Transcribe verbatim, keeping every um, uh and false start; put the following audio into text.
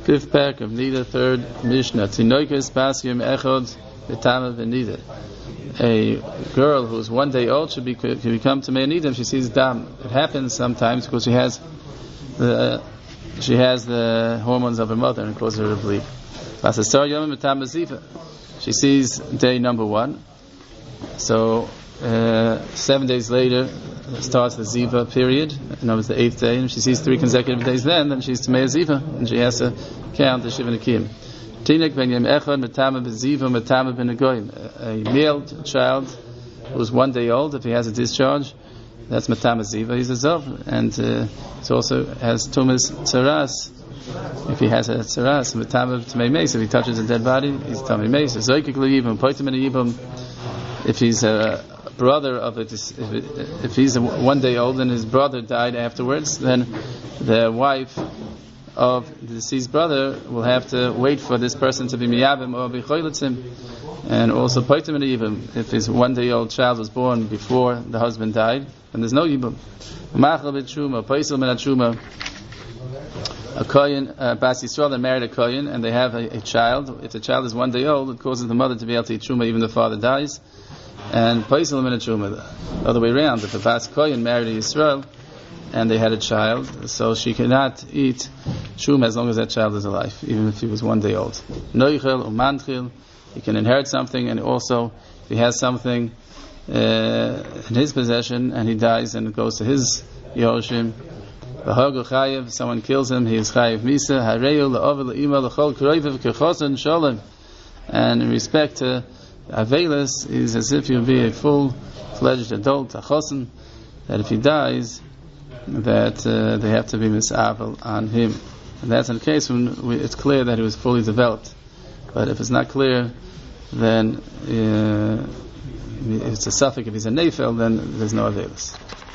Fifth pack of Nida, third Mishnah. Tinoikes bas yom echad b'tama v'nida. A girl who's one day old should be can become to Nida if she sees dam. It happens sometimes because she has the she has the hormones of her mother and it causes her to bleed. Basasar yom b'tama ziva. She sees day number one. So uh, seven days later starts the ziva period, and that was the eighth day, and if she sees three consecutive days then, then she's Tamei Ziva, and she has to count the Shiva Nekiyim. Tinek ben yem echad metama b'ziva metama b'negoyim. A male child who's one day old, if he has a discharge, that's metama ziva, he's a zov, and uh, it also has tumas tzaras. If he has a tzaras, metama b'tamei meis, if he touches a dead body, he's tamei meis. Zoykik l'yibam, poitim l'yibam. If he's a brother of it, if, if he's a one day old and his brother died afterwards, then the wife of the deceased brother will have to wait for this person to be miyabim or be choyletzim, and also poitim and yibam. If his one day old child was born before the husband died, then there's no yibam. Machal b'tshuma, poisel min atshuma. A kohen, uh, Bas Yisrael, they married a kohen and they have a, a child. If the child is one day old, it causes the mother to be able to eat truma even the father dies. And poisel min atshuma, the other way around. If a Bas kohen married a Yisrael and they had a child, so she cannot eat truma as long as that child is alive, even if he was one day old. Noichel or manchil, he can inherit something, and also if he has something uh, in his possession and he dies and it goes to his Yoshim. If someone kills him, he is chayiv misa. Hareyu la'ovel la'ima l'chol k'roiv k'chosan shalom. And in respect to avelis, is as if you be a full-fledged adult, a chosan, that if he dies, that uh, they have to be misavel on him. And that's in the case when we, it's clear that he was fully developed. But if it's not clear, then uh, if it's a suffix, if he's a nefel, then there's no avelis.